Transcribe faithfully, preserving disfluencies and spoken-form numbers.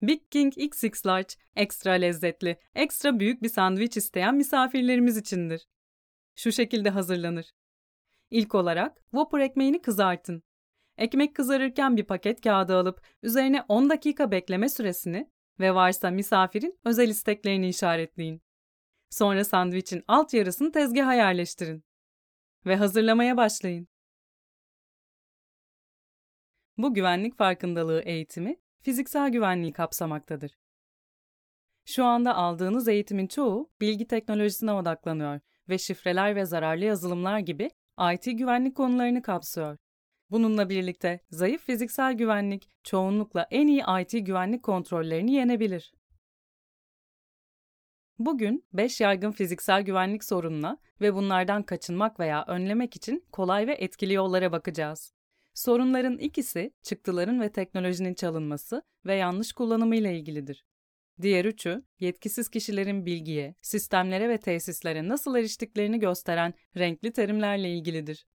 Big King X X Large, ekstra lezzetli, ekstra büyük bir sandviç isteyen misafirlerimiz içindir. Şu şekilde hazırlanır. İlk olarak Whopper ekmeğini kızartın. Ekmek kızarırken bir paket kağıdı alıp üzerine on dakika bekleme süresini ve varsa misafirin özel isteklerini işaretleyin. Sonra sandviçin alt yarısını tezgaha yerleştirin. Ve hazırlamaya başlayın. Bu güvenlik farkındalığı eğitimi, fiziksel güvenliği kapsamaktadır. Şu anda aldığınız eğitimin çoğu bilgi teknolojisine odaklanıyor ve şifreler ve zararlı yazılımlar gibi I T güvenlik konularını kapsıyor. Bununla birlikte zayıf fiziksel güvenlik çoğunlukla en iyi I T güvenlik kontrollerini yenebilir. Bugün beş yaygın fiziksel güvenlik sorununa ve bunlardan kaçınmak veya önlemek için kolay ve etkili yollara bakacağız. Sorunların ikisi çıktıların ve teknolojinin çalınması ve yanlış kullanımıyla ilgilidir. Diğer üçü, yetkisiz kişilerin bilgiye, sistemlere ve tesislere nasıl eriştiklerini gösteren renkli terimlerle ilgilidir.